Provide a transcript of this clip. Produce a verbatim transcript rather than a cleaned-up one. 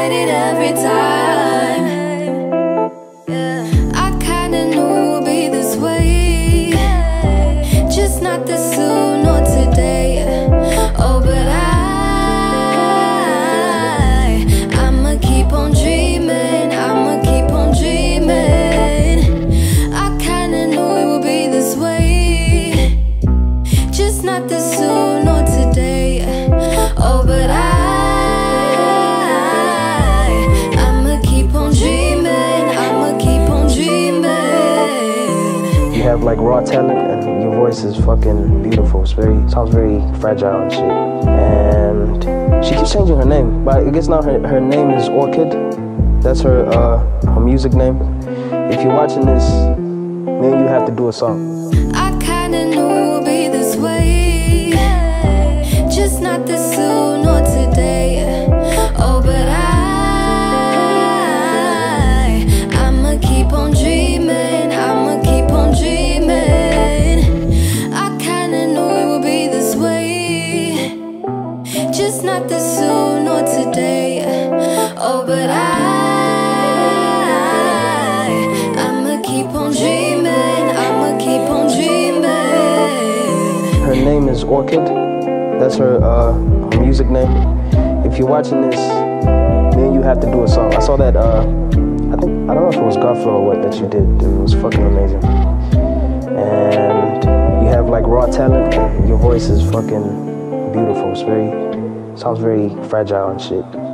get it every time. Yeah. I kinda knew it would be this way, just not this soon or today. Oh, but I, I'ma keep on dreaming, I'ma keep on dreaming. I kinda knew it would be this way, just not this soon or today. Oh, but I, I'ma keep on dreaming, I'ma keep on dreaming. You have like raw talent and your voice is fucking beautiful. It's very, sounds very fragile and shit. And she keeps changing her name, but I guess now her, her name is Orchid. That's her, uh, her music name. If you're watching this, maybe you have to do a song. I kinda knew it would be this way, just not this soon or today. Oh, but I, I'ma keep on dreaming, I'ma keep on dreaming. I kinda knew it would be this way, just not this soon or today. Oh, but I, I'ma keep on dreaming, I'ma keep on dreaming. Her name is Orchid. That's her, uh, her music name. If you're watching this, me and you have to do a song. I saw that, uh, I think, I don't know if it was Godflow or what that you did. It was fucking amazing. And you have like raw talent. Your voice is fucking beautiful. It's very, sounds very fragile and shit.